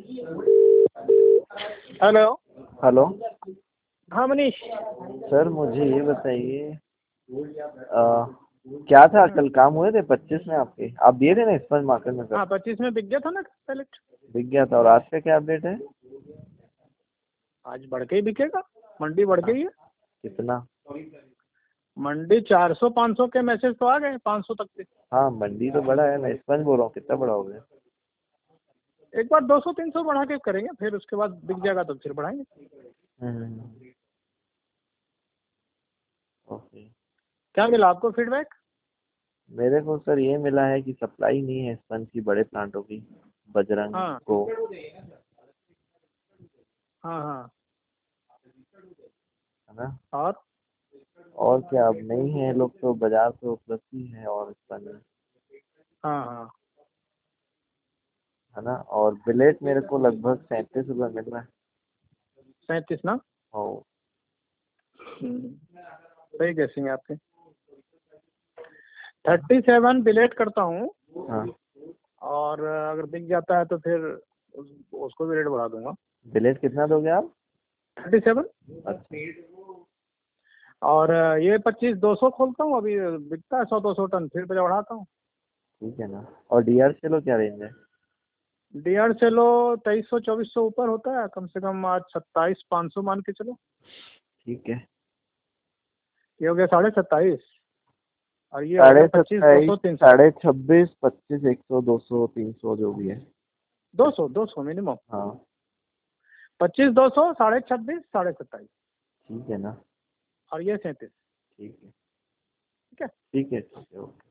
Hello. Hello. हाँ Manish. Sir मुझे ये बताइए, क्या था कल काम हुए थे 25 में आपके? आप दिए थे ना स्पंज मार्केट में कल? हाँ 25 में बिक गया था ना पैलेट। बिक गया था। और आज का क्या अपडेट है? आज बढ़ के ही बिकेगा, मंडी बढ़ हाँ, गई है। कितना? मंडी 400-500 के मैसेज तो आ गए 500 तक के। हाँ मंडी तो बड़ा है, मैं स्पंज बोल रहा हूँ, कितना बड़ा हो गया? एक बार 200-300 बढ़ा के करेंगे, फिर उसके बाद बिक जाएगा तो फिर बढ़ाएंगे। ओके। क्या मिला आपको फीडबैक? मेरे को सर ये मिला है कि सप्लाई नहीं है स्पंज की बड़े प्लांटों की, बजरंग हाँ को। हाँ हाँ। है ना? और और क्या, अब नहीं है, लोग तो बाजार पे उपलब्ध ही है और स्पंज, हाँ हाँ। है ना? और बिलेट मेरे को लगभग 37 रुपये मिल रहा है। 37 ना? ओ। सही गेसिंग है आपके। 37 बिलेट करता हूँ। हाँ, और अगर बिक जाता है तो फिर उसको भी रेट बढ़ा दूंगा। बिलेट कितना दोगे आप? 37। अच्छा। और ये 25-200 खोलता हूँ, अभी बिकता है 100-200 टन, फिर बढ़ाता हूँ। ठीक है ना? और डीआर चलो क्या रेंज है? डीआर चलो 2300-2400 ऊपर होता है कम से कम। आज 27,500 मान के चलो। ठीक है। ये हो गया 27.5। और ये हो गया साढ़े 27, 25-200-300। 26, 25, 100, 200, 300 जो भी है। 200 मिनिमम। हाँ। 25-200, 26.5, 27.5। ठीक है ना? और ये 37। ठीक है। ठीक है। ठीक है, ठीक है, ओके।